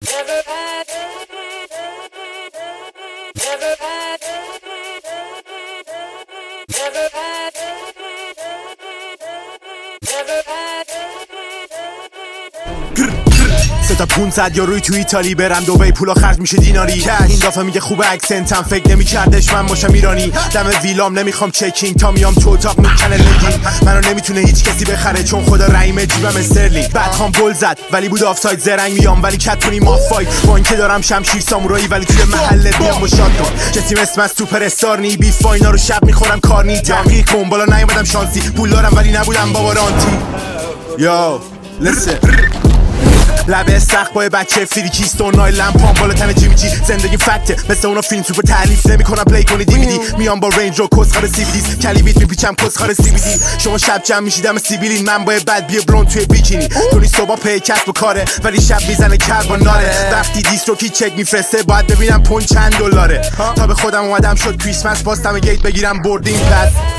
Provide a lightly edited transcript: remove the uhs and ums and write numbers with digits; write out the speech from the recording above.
تا 500 یوروی تو ایتالی برم دبی پولا خرج میشه دیناری. این دفعه میگه خوبه اکسنتم فکر نمیکردش من باشم ایرانی. دم ویلام نمیخوام چکینگ تا میام تو اتاق میکنه لگین. منو نمیتونه هیچ کسی بخره چون خدا رحیم جیبم استرلینگ. بعد خام گل زد ولی بود آفساید زرنگ میام ولی کتونی مافای با اینکه دارم شمشیر سامورایی ولی توی محله میام با شاتون. کسی مثل من سوپر استار نی بی فاینا رو شب میخورم کار نی. دقیق کن بالا نیومدم شانسی پول دارم ولی نبودم بابا رانتی. یو لسن لبه استخ با بچه فریکیستون نایلم پام بالا تن جیمی جی. زندگی فکته مثل اونا فیلم سوپر تعریف نمیکنم پلی کنی دیویدی. میام با رنج رو کسخار سیبیدیز کلی بیت میپیچم کسخار سیبیدی. شما شب جمع میشیدم سیبیلین من با بد بی بلوند توی بیکینی. تونی صبح پی کسب و کاره ولی شب میزنه کربوناره. وقتی دیستروکی چک میفرسته باید ببینم پون چند دلاره. تا به خودم اومدم شد کریسمس باستم گیت بگیرم بردیم پس